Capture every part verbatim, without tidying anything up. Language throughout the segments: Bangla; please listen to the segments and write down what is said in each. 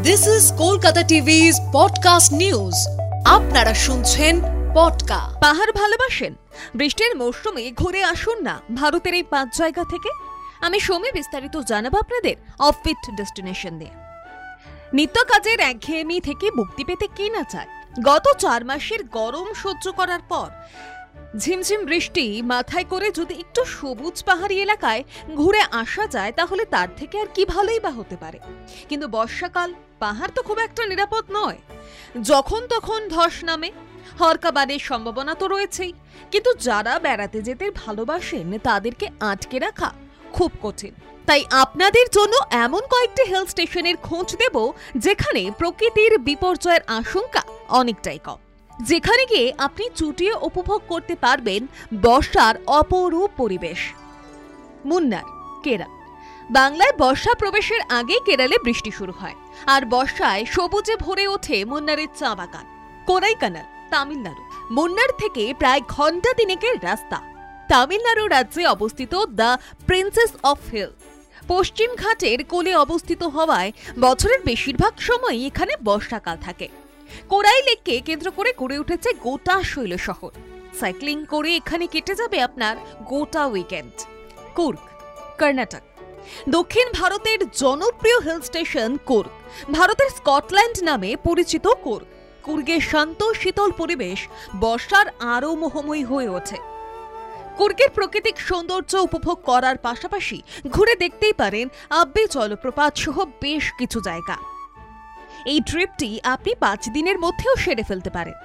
This is Kolkata টিভি's podcast news. আপনারা শুনছেন পডকা। পাহাড় ভালোবাসেন? বৃষ্টির মৌসুমে ঘুরে আসুন না ভারতের এই পাঁচ জায়গা থেকে। আমি সময় বিস্তারিত জানাবো আপনাদের অফবিট ডেস্টিনেশন দিয়ে। নিত্য কাজের একঘেয়েমি থেকে মুক্তি পেতে কি না চায়? গত চার মাসের গরম সহ্য করার পর ঝিমঝিম বৃষ্টি মাথায় করে যদি একটু সবুজ পাহাড়ি এলাকায় ঘুরে আসা যায় তাহলে তার থেকে আর কি ভালোই বা হতে পারে। কিন্তু বর্ষাকাল, পাহাড় তো খুব একটা নিরাপদ নয়। যখন তখন ধস নামে, হরকাবানের সম্ভাবনা তো রয়েছেই। কিন্তু যারা বেড়াতে যেতে ভালোবাসেন তাদেরকে আটকে রাখা খুব কঠিন। তাই আপনাদের জন্য এমন কয়েকটি হিল স্টেশনের খোঁজ দেব যেখানে প্রকৃতির বিপর্যয়ের আশঙ্কা অনেকটাই কম, যেখানে গিয়ে আপনি চুটিয়ে উপভোগ করতে পারবেন বর্ষার অপরূপ পরিবেশ। মুন্নার, কেরল। বাংলায় বর্ষা প্রবেশের আগেই কেরলে বৃষ্টি শুরু হয়, আর বর্ষায় সবুজে ভরে ওঠে মুন্নারের চা বাগান। কোরাইকানাল, তামিলনাড়ু। মুন্নার থেকে প্রায় ঘন্টা তিনেকের রাস্তা। তামিলনাড়ু রাজ্যে অবস্থিত দ্য প্রিন্সেস অফ হিল পশ্চিম ঘাটের কোলে অবস্থিত হওয়ায় বছরের বেশিরভাগ সময়ই এখানে বর্ষাকাল থাকে। কোরাই লেককে কেন্দ্র করে গড়ে উঠেছে গোটা শৈল শহর। সাইক্লিং করে এখানে কেটে যাবে আপনার গোটা উইকেন্ড। কুর্গ, কর্ণাটক। দক্ষিণ ভারতের জনপ্রিয় হিল স্টেশন কুর্গ। ভারতের স্কটল্যান্ড নামে পরিচিত কুর্গ। কুর্গের শান্ত শীতল পরিবেশ বর্ষার আরও মোহময়ী হয়ে ওঠে। কুর্গের প্রাকৃতিক সৌন্দর্য উপভোগ করার পাশাপাশি ঘুরে দেখতেই পারেন আব্বে জলপ্রপাত সহ বেশ কিছু জায়গা। এই ট্রিপটি আপনি পাঁচ দিনের মধ্যেও সেরে ফেলতে পারেন।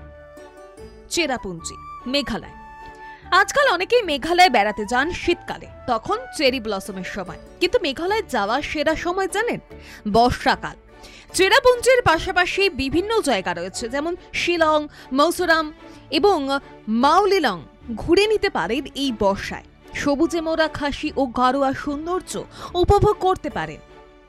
চেরাপুঞ্জি, মেঘালয়। আজকাল অনেকেই মেঘালয় বেড়াতে যান শীতকালে, তখন চেরি ব্লসমের সময়। কিন্তু মেঘালয় যাওয়ার সেরা সময় জানেন? বর্ষাকাল। চেরাপুঞ্জির পাশাপাশি বিভিন্ন জায়গা রয়েছে, যেমন শিলং, মৌসুরাম এবং মাউলিলং। ঘুরে নিতে পারেন এই বর্ষায়। সবুজে মোড়া খাসি ও গারোয়া সৌন্দর্য উপভোগ করতে পারেন।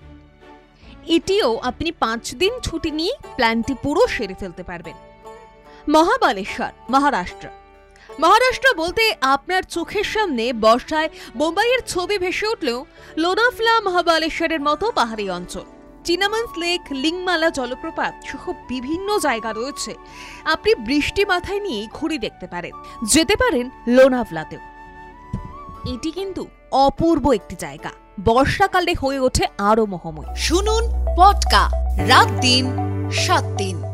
এটিও আপনি পাঁচ দিন ছুটি নিয়ে প্ল্যানটি পুরো সেরে ফেলতে পারবেন। মহাবালেশ্বর, মহারাষ্ট্র। মহারাষ্ট্র বলতে আপনার চোখের সামনে বর্ষায় মুম্বাইয়ের ছবি ভেসে উঠলেও লোনাফলা মহাবালেশ্বরের মতো পাহাড়ি অঞ্চল। চিনামান্স লেক, লিংমালা জলপ্রপাত সহ বিভিন্ন জায়গা রয়েছে। আপনি বৃষ্টি মাথায় নিয়ে ঘুরে দেখতে পারেন। যেতে পারেন লোনাভলাতেও। এটি কিন্তু অপূর্ব একটি জায়গা, বর্ষাকালে হয়ে ওঠে আরো মোহময়। শুনুন পডকা রাত দিন সাত দিন।